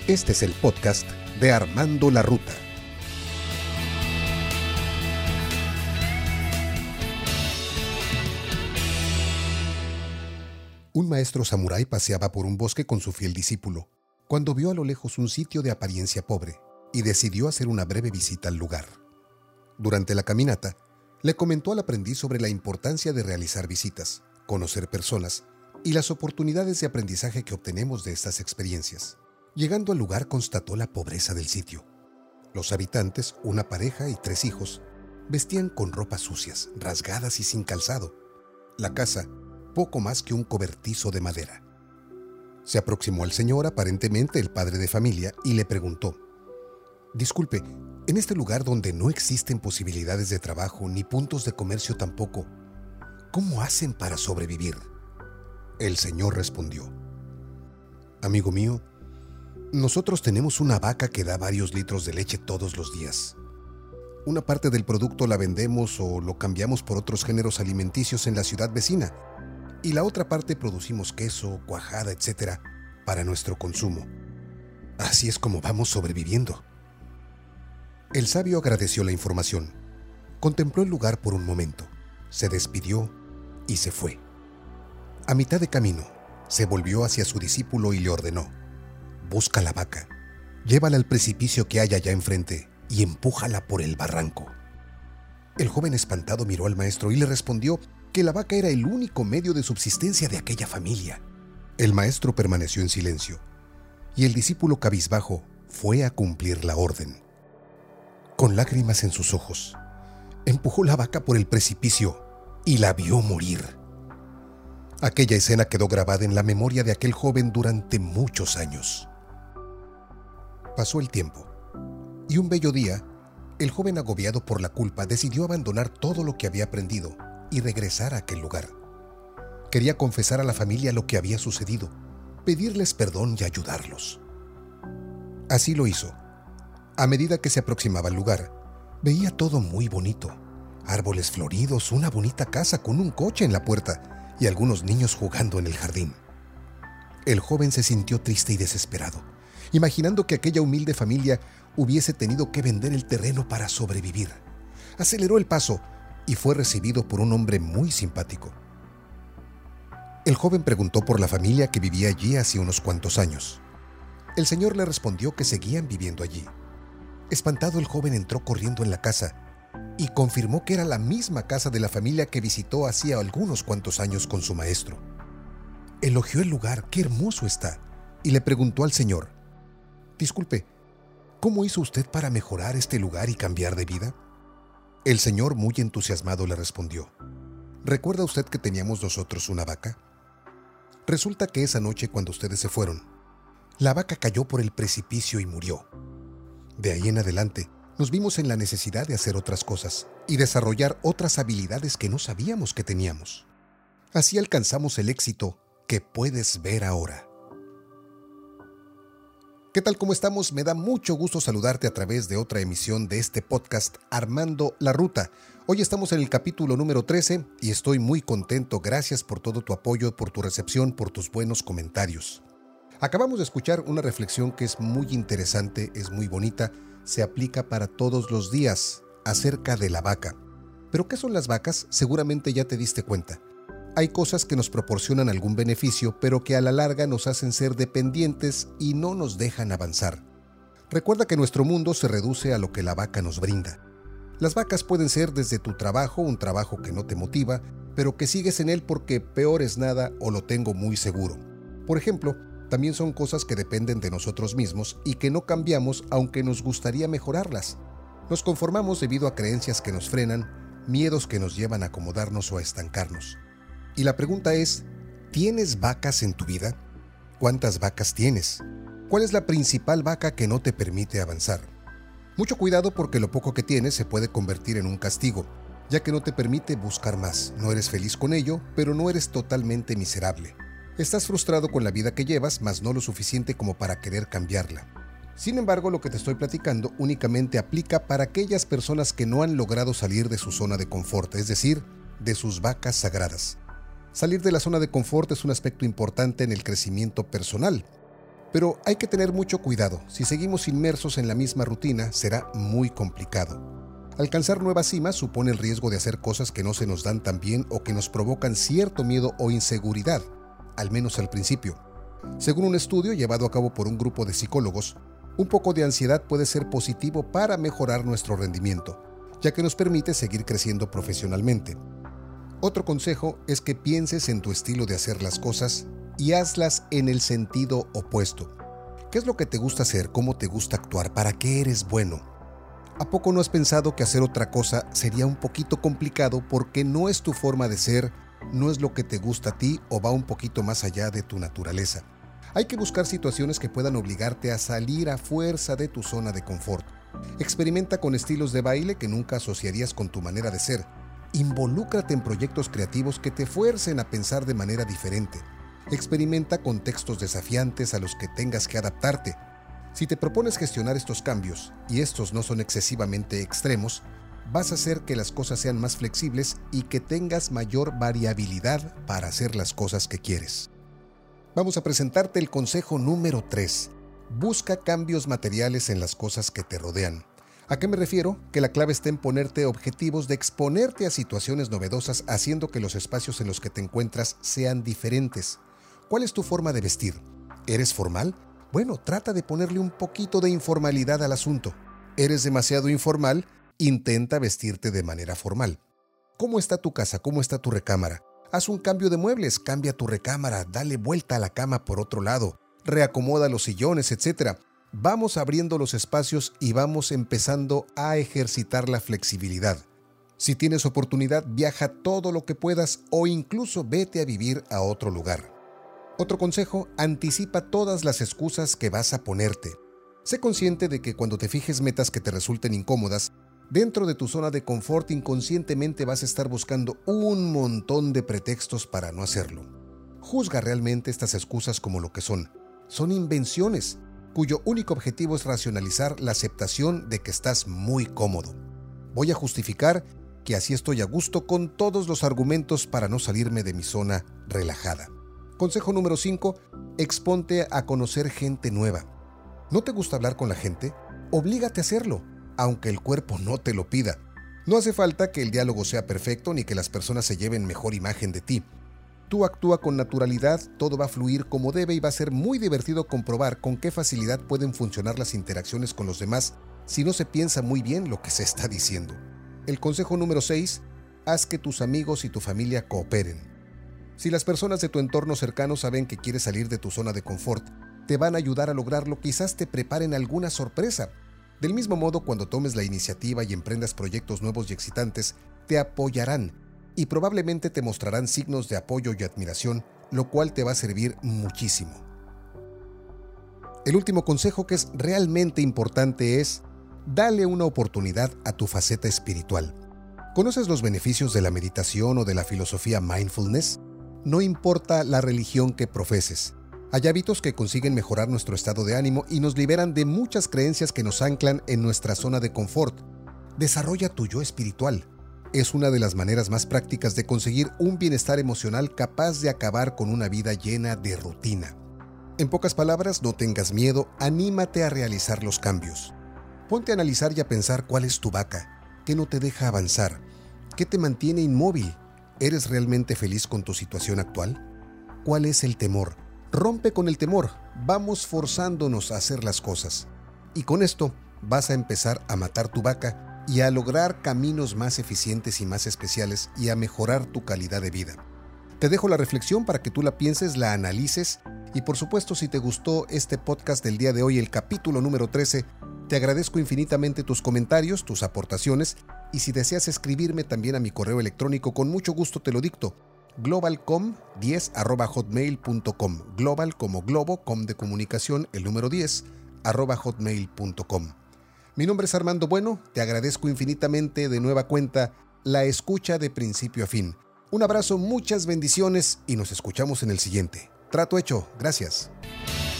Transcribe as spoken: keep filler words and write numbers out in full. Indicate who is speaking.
Speaker 1: Este es el podcast de Armando la Ruta. Un maestro samurái paseaba por un bosque con su fiel discípulo, cuando vio a lo lejos un sitio de apariencia pobre y decidió hacer una breve visita al lugar. Durante la caminata, le comentó al aprendiz sobre la importancia de realizar visitas, conocer personas y las oportunidades de aprendizaje que obtenemos de estas experiencias. Llegando al lugar, constató la pobreza del sitio. Los habitantes, una pareja y tres hijos, vestían con ropas sucias, rasgadas y sin calzado. La casa, poco más que un cobertizo de madera. Se aproximó al señor, aparentemente el padre de familia, y le preguntó: «Disculpe, en este lugar donde no existen posibilidades de trabajo ni puntos de comercio tampoco, ¿cómo hacen para sobrevivir?». El señor respondió: «Amigo mío, nosotros tenemos una vaca que da varios litros de leche todos los días. Una parte del producto la vendemos o lo cambiamos por otros géneros alimenticios en la ciudad vecina, y la otra parte producimos queso, cuajada, etcétera, para nuestro consumo. Así es como vamos sobreviviendo». El sabio agradeció la información, contempló el lugar por un momento, se despidió y se fue. A mitad de camino, se volvió hacia su discípulo y le ordenó: «Busca la vaca, llévala al precipicio que hay allá enfrente y empújala por el barranco». El joven espantado miró al maestro y le respondió que la vaca era el único medio de subsistencia de aquella familia. El maestro permaneció en silencio, y el discípulo cabizbajo fue a cumplir la orden. Con lágrimas en sus ojos, empujó la vaca por el precipicio y la vio morir. Aquella escena quedó grabada en la memoria de aquel joven durante muchos años. Pasó el tiempo, y un bello día, el joven, agobiado por la culpa, decidió abandonar todo lo que había aprendido y regresar a aquel lugar. Quería confesar a la familia lo que había sucedido, pedirles perdón y ayudarlos. Así lo hizo. A medida que se aproximaba al lugar, veía todo muy bonito: árboles floridos, una bonita casa con un coche en la puerta y algunos niños jugando en el jardín. El joven se sintió triste y desesperado, imaginando que aquella humilde familia hubiese tenido que vender el terreno para sobrevivir. Aceleró el paso y fue recibido por un hombre muy simpático. El joven preguntó por la familia que vivía allí hace unos cuantos años. El señor le respondió que seguían viviendo allí. Espantado, el joven entró corriendo en la casa y confirmó que era la misma casa de la familia que visitó hacía algunos cuantos años con su maestro. Elogió el lugar, qué hermoso está, y le preguntó al señor: «Disculpe, ¿cómo hizo usted para mejorar este lugar y cambiar de vida?». El señor, muy entusiasmado, le respondió: «¿Recuerda usted que teníamos nosotros una vaca? Resulta que esa noche, cuando ustedes se fueron, la vaca cayó por el precipicio y murió. De ahí en adelante, nos vimos en la necesidad de hacer otras cosas y desarrollar otras habilidades que no sabíamos que teníamos. Así alcanzamos el éxito que puedes ver ahora». ¿Qué tal? ¿Cómo estamos? Me da mucho gusto saludarte a través de otra emisión de este podcast Armando la Ruta. Hoy estamos en el capítulo número trece y estoy muy contento. Gracias por todo tu apoyo, por tu recepción, por tus buenos comentarios. Acabamos de escuchar una reflexión que es muy interesante, es muy bonita, se aplica para todos los días, acerca de la vaca. ¿Pero qué son las vacas? Seguramente ya te diste cuenta. Hay cosas que nos proporcionan algún beneficio, pero que a la larga nos hacen ser dependientes y no nos dejan avanzar. Recuerda que nuestro mundo se reduce a lo que la vaca nos brinda. Las vacas pueden ser desde tu trabajo, un trabajo que no te motiva, pero que sigues en él porque peor es nada o lo tengo muy seguro. Por ejemplo, también son cosas que dependen de nosotros mismos y que no cambiamos aunque nos gustaría mejorarlas. Nos conformamos debido a creencias que nos frenan, miedos que nos llevan a acomodarnos o a estancarnos. Y la pregunta es: ¿tienes vacas en tu vida? ¿Cuántas vacas tienes? ¿Cuál es la principal vaca que no te permite avanzar? Mucho cuidado, porque lo poco que tienes se puede convertir en un castigo, ya que no te permite buscar más. No eres feliz con ello, pero no eres totalmente miserable. Estás frustrado con la vida que llevas, mas no lo suficiente como para querer cambiarla. Sin embargo, lo que te estoy platicando únicamente aplica para aquellas personas que no han logrado salir de su zona de confort, es decir, de sus vacas sagradas. Salir de la zona de confort es un aspecto importante en el crecimiento personal. Pero hay que tener mucho cuidado. Si seguimos inmersos en la misma rutina, será muy complicado. Alcanzar nuevas cimas supone el riesgo de hacer cosas que no se nos dan tan bien o que nos provocan cierto miedo o inseguridad, al menos al principio. Según un estudio llevado a cabo por un grupo de psicólogos, un poco de ansiedad puede ser positivo para mejorar nuestro rendimiento, ya que nos permite seguir creciendo profesionalmente. Otro consejo es que pienses en tu estilo de hacer las cosas y hazlas en el sentido opuesto. ¿Qué es lo que te gusta hacer? ¿Cómo te gusta actuar? ¿Para qué eres bueno? ¿A poco no has pensado que hacer otra cosa sería un poquito complicado porque no es tu forma de ser, no es lo que te gusta a ti o va un poquito más allá de tu naturaleza? Hay que buscar situaciones que puedan obligarte a salir a fuerza de tu zona de confort. Experimenta con estilos de baile que nunca asociarías con tu manera de ser. Involúcrate en proyectos creativos que te fuercen a pensar de manera diferente. Experimenta con textos desafiantes a los que tengas que adaptarte. Si te propones gestionar estos cambios, y estos no son excesivamente extremos, vas a hacer que las cosas sean más flexibles y que tengas mayor variabilidad para hacer las cosas que quieres. Vamos a presentarte el consejo número tres. Busca cambios materiales en las cosas que te rodean. ¿A qué me refiero? Que la clave está en ponerte objetivos de exponerte a situaciones novedosas, haciendo que los espacios en los que te encuentras sean diferentes. ¿Cuál es tu forma de vestir? ¿Eres formal? Bueno, trata de ponerle un poquito de informalidad al asunto. ¿Eres demasiado informal? Intenta vestirte de manera formal. ¿Cómo está tu casa? ¿Cómo está tu recámara? Haz un cambio de muebles, cambia tu recámara, dale vuelta a la cama por otro lado, reacomoda los sillones, etcétera. Vamos abriendo los espacios y vamos empezando a ejercitar la flexibilidad. Si tienes oportunidad, viaja todo lo que puedas o incluso vete a vivir a otro lugar. Otro consejo, anticipa todas las excusas que vas a ponerte. Sé consciente de que cuando te fijes metas que te resulten incómodas, dentro de tu zona de confort inconscientemente vas a estar buscando un montón de pretextos para no hacerlo. Juzga realmente estas excusas como lo que son. Son invenciones, cuyo único objetivo es racionalizar la aceptación de que estás muy cómodo. Voy a justificar que así estoy a gusto con todos los argumentos para no salirme de mi zona relajada. Consejo número cinco. Exponte a conocer gente nueva. ¿No te gusta hablar con la gente? Oblígate a hacerlo, aunque el cuerpo no te lo pida. No hace falta que el diálogo sea perfecto ni que las personas se lleven mejor imagen de ti. Tú actúa con naturalidad, todo va a fluir como debe y va a ser muy divertido comprobar con qué facilidad pueden funcionar las interacciones con los demás si no se piensa muy bien lo que se está diciendo. El consejo número seis. Haz que tus amigos y tu familia cooperen. Si las personas de tu entorno cercano saben que quieres salir de tu zona de confort, te van a ayudar a lograrlo, quizás te preparen alguna sorpresa. Del mismo modo, cuando tomes la iniciativa y emprendas proyectos nuevos y excitantes, te apoyarán y probablemente te mostrarán signos de apoyo y admiración, lo cual te va a servir muchísimo. El último consejo, que es realmente importante, es: dale una oportunidad a tu faceta espiritual. ¿Conoces los beneficios de la meditación o de la filosofía mindfulness? No importa la religión que profeses. Hay hábitos que consiguen mejorar nuestro estado de ánimo y nos liberan de muchas creencias que nos anclan en nuestra zona de confort. Desarrolla tu yo espiritual. Es una de las maneras más prácticas de conseguir un bienestar emocional capaz de acabar con una vida llena de rutina. En pocas palabras, no tengas miedo, anímate a realizar los cambios. Ponte a analizar y a pensar cuál es tu vaca, qué no te deja avanzar, qué te mantiene inmóvil. ¿Eres realmente feliz con tu situación actual? ¿Cuál es el temor? Rompe con el temor. Vamos forzándonos a hacer las cosas. Y con esto vas a empezar a matar tu vaca y a lograr caminos más eficientes y más especiales y a mejorar tu calidad de vida. Te dejo la reflexión para que tú la pienses, la analices y por supuesto, si te gustó este podcast del día de hoy, el capítulo número trece, te agradezco infinitamente tus comentarios, tus aportaciones y si deseas escribirme también a mi correo electrónico, con mucho gusto te lo dicto: globalcom diez arroba hotmail punto com. Global como globo, com de comunicación, el número diez arroba hotmail punto com. Mi nombre es Armando Bueno, te agradezco infinitamente de nueva cuenta la escucha de principio a fin. Un abrazo, muchas bendiciones y nos escuchamos en el siguiente. Trato hecho, gracias.